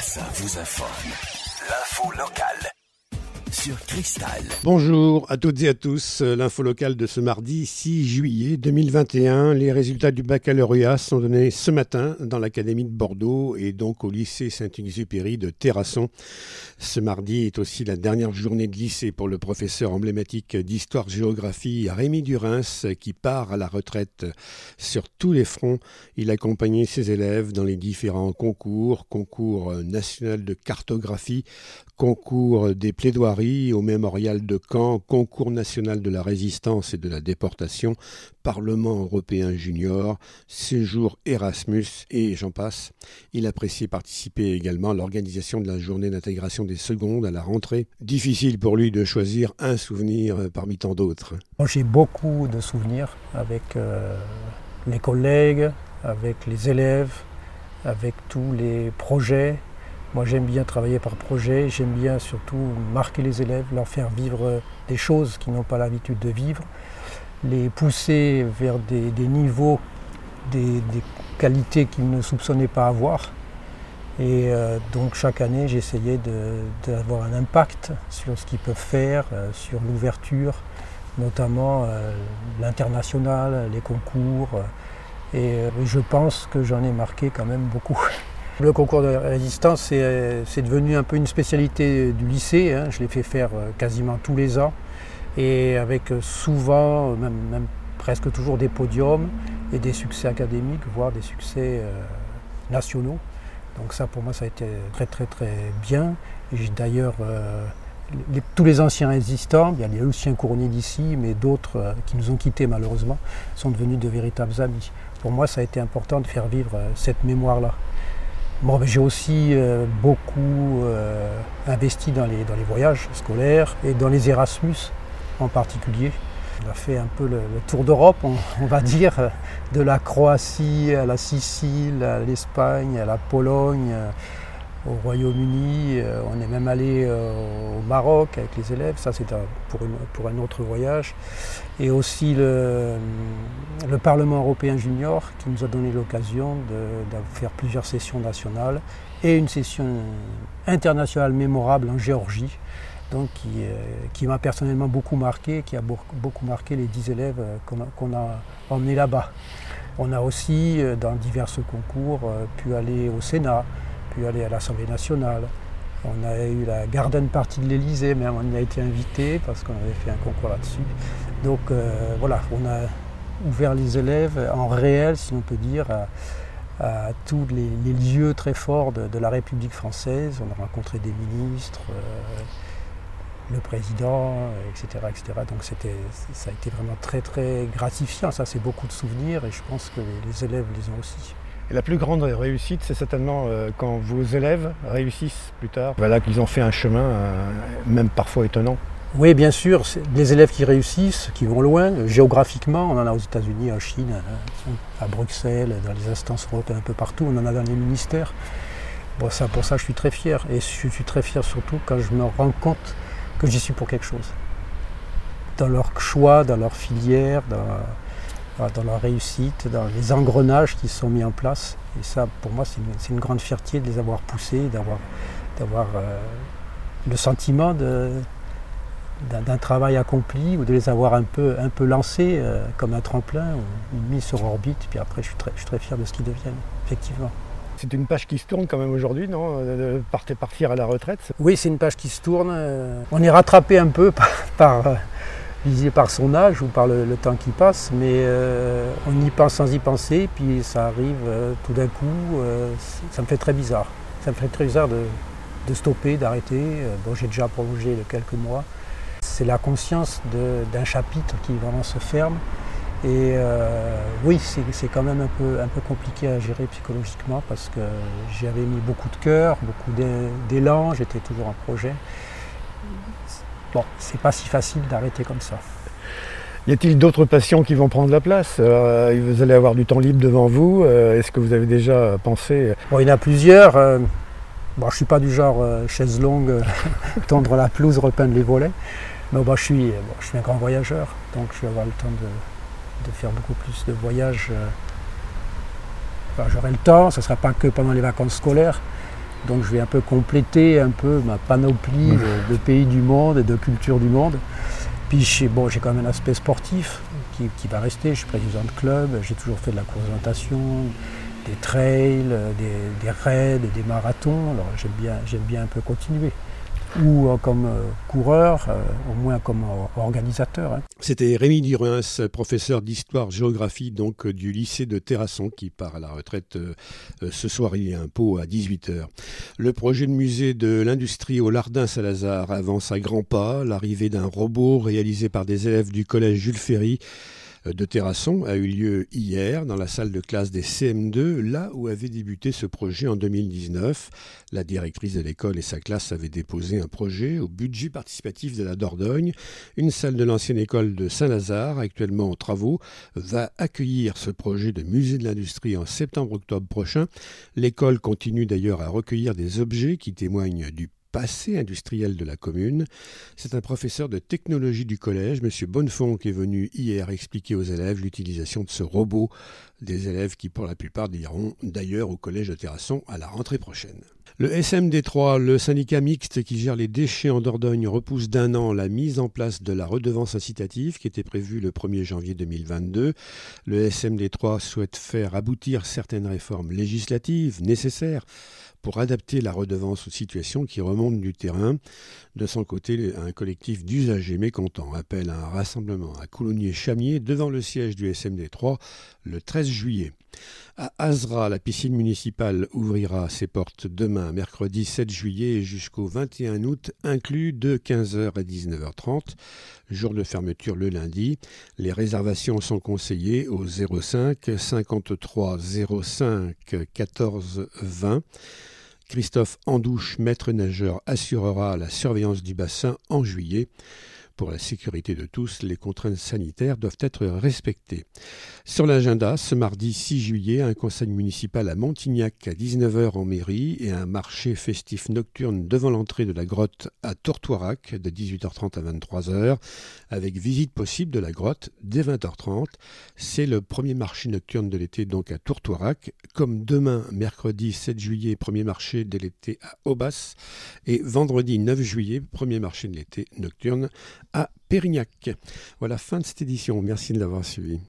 ça vous informe. L'info locale sur Cristal. Bonjour à toutes et à tous. L'info locale de ce mardi 6 juillet 2021. Les résultats du baccalauréat sont donnés ce matin dans l'Académie de Bordeaux et donc au lycée Saint-Exupéry de Terrasson. Ce mardi est aussi la dernière journée de lycée pour le professeur emblématique d'histoire-géographie Rémi Durins qui part à la retraite sur tous les fronts. Il accompagnait ses élèves dans les différents concours national de cartographie, concours des plaidoiries au mémorial de Caen, concours national de la résistance et de la déportation, Parlement européen junior, séjour Erasmus et j'en passe. Il appréciait participer également à l'organisation de la journée d'intégration des secondes à la rentrée. Difficile pour lui de choisir un souvenir parmi tant d'autres. Moi, j'ai beaucoup de souvenirs avec les collègues, avec les élèves, avec tous les projets. Moi, j'aime bien travailler par projet, j'aime bien surtout marquer les élèves, leur faire vivre des choses qu'ils n'ont pas l'habitude de vivre, les pousser vers des niveaux, des qualités qu'ils ne soupçonnaient pas avoir. Et donc chaque année, j'essayais d'avoir un impact sur ce qu'ils peuvent faire, sur l'ouverture, notamment l'international, les concours. Et je pense que j'en ai marqué quand même beaucoup. Le concours de résistance, c'est devenu un peu une spécialité du lycée. Je l'ai fait faire quasiment tous les ans et avec souvent, même presque toujours des podiums et des succès académiques, voire des succès nationaux. Donc ça, pour moi, ça a été très très très bien. Et j'ai d'ailleurs tous les anciens résistants, il y a les Lucien Cournier d'ici, mais d'autres qui nous ont quittés malheureusement, sont devenus de véritables amis. Pour moi, ça a été important de faire vivre cette mémoire-là. Bon, j'ai aussi beaucoup investi dans les voyages scolaires et dans les Erasmus en particulier. On a fait un peu le tour d'Europe, on va dire, de la Croatie à la Sicile, à l'Espagne, à la Pologne, au Royaume-Uni. On est même allé au Maroc avec les élèves, ça c'est pour un autre voyage. Et aussi le Parlement européen junior qui nous a donné l'occasion de faire plusieurs sessions nationales et une session internationale mémorable en Géorgie, donc qui m'a personnellement beaucoup marqué, qui a beaucoup marqué les 10 élèves qu'on a emmenés là-bas. On a aussi, dans divers concours, pu aller au Sénat, pu aller à l'Assemblée nationale. On a eu la garden party de l'Élysée, même on y a été invité parce qu'on avait fait un concours là-dessus. Donc voilà, on a ouvert les élèves en réel, si on peut dire, à tous les lieux très forts de la République française. On a rencontré des ministres, le président, etc., etc. Donc ça a été vraiment très très gratifiant. Ça, c'est beaucoup de souvenirs et je pense que les élèves les ont aussi. Et la plus grande réussite, c'est certainement quand vos élèves réussissent plus tard. Voilà qu'ils ont fait un chemin, même parfois étonnant. Oui, bien sûr, les élèves qui réussissent, qui vont loin, géographiquement, on en a aux États-Unis, en Chine, à Bruxelles, dans les instances européennes, un peu partout, on en a dans les ministères. Bon, pour ça, je suis très fier. Et je suis très fier surtout quand je me rends compte que j'y suis pour quelque chose. Dans leur choix, dans leur filière, dans leur réussite, dans les engrenages qui sont mis en place. Et ça, pour moi, c'est une grande fierté de les avoir poussés, d'avoir le sentiment d'un travail accompli ou de les avoir un peu lancés comme un tremplin ou mis sur orbite. Puis après, je suis très fier de ce qu'ils deviennent, effectivement. C'est une page qui se tourne quand même aujourd'hui, non ? Partir à la retraite. Oui, c'est une page qui se tourne. On est rattrapé un peu par son âge ou par le temps qui passe, mais on y pense sans y penser, puis ça arrive tout d'un coup, ça me fait très bizarre. Ça me fait très bizarre de stopper, d'arrêter. Bon, j'ai déjà prolongé de quelques mois. C'est la conscience d'un chapitre qui vraiment se ferme. Et oui, c'est quand même un peu compliqué à gérer psychologiquement parce que j'y avais mis beaucoup de cœur, beaucoup d'élan, j'étais toujours en projet. Bon, c'est pas si facile d'arrêter comme ça. Y a-t-il d'autres passions qui vont prendre la place ? Vous allez avoir du temps libre devant vous. Est-ce que vous avez déjà pensé ? Bon, il y en a plusieurs. Bon, je ne suis pas du genre chaise longue, tondre la pelouse, repeindre les volets. Mais bon, je suis un grand voyageur, donc je vais avoir le temps de faire beaucoup plus de voyages. Enfin, j'aurai le temps, ce ne sera pas que pendant les vacances scolaires. Donc je vais un peu compléter un peu ma panoplie de pays du monde et de cultures du monde. Puis j'ai quand même un aspect sportif qui va rester. Je suis président de club, j'ai toujours fait de la course d'orientation, des trails, des raids, des marathons. Alors j'aime bien un peu continuer. Ou comme coureur, au moins comme organisateur. Hein. C'était Rémi Duruens, professeur d'histoire-géographie donc du lycée de Terrasson, qui part à la retraite ce soir. Il y a un pot à 18h. Le projet de musée de l'industrie au Lardin-Salazar avance à grands pas. L'arrivée d'un robot réalisé par des élèves du collège Jules Ferry de Terrasson a eu lieu hier dans la salle de classe des CM2, là où avait débuté ce projet en 2019. La directrice de l'école et sa classe avaient déposé un projet au budget participatif de la Dordogne. Une salle de l'ancienne école de Saint-Lazare, actuellement en travaux, va accueillir ce projet de musée de l'industrie en septembre-octobre prochain. L'école continue d'ailleurs à recueillir des objets qui témoignent du passé industriel de la commune. C'est un professeur de technologie du collège, M. Bonnefond, qui est venu hier expliquer aux élèves l'utilisation de ce robot. Des élèves qui, pour la plupart, iront d'ailleurs au collège de Terrasson à la rentrée prochaine. Le SMD3, le syndicat mixte qui gère les déchets en Dordogne, repousse d'1 an la mise en place de la redevance incitative qui était prévue le 1er janvier 2022. Le SMD3 souhaite faire aboutir certaines réformes législatives nécessaires pour adapter la redevance aux situations qui remontent du terrain. De son côté, un collectif d'usagers mécontents appelle à un rassemblement à Coulommiers-Chamiers devant le siège du SMD3 le 13 juillet. À Azra, la piscine municipale ouvrira ses portes demain, mercredi 7 juillet et jusqu'au 21 août, inclus de 15h à 19h30. Jour de fermeture le lundi. Les réservations sont conseillées au 05 53 05 14 20. Christophe Andouche, maître nageur, assurera la surveillance du bassin en juillet. Pour la sécurité de tous, les contraintes sanitaires doivent être respectées. Sur l'agenda, ce mardi 6 juillet, un conseil municipal à Montignac à 19h en mairie et un marché festif nocturne devant l'entrée de la grotte à Tourtoirac de 18h30 à 23h, avec visite possible de la grotte dès 20h30. C'est le premier marché nocturne de l'été donc à Tourtoirac, comme demain, mercredi 7 juillet, premier marché de l'été à Aubas, et vendredi 9 juillet, premier marché de l'été nocturne à Pérignac. Voilà, fin de cette édition. Merci de l'avoir suivi.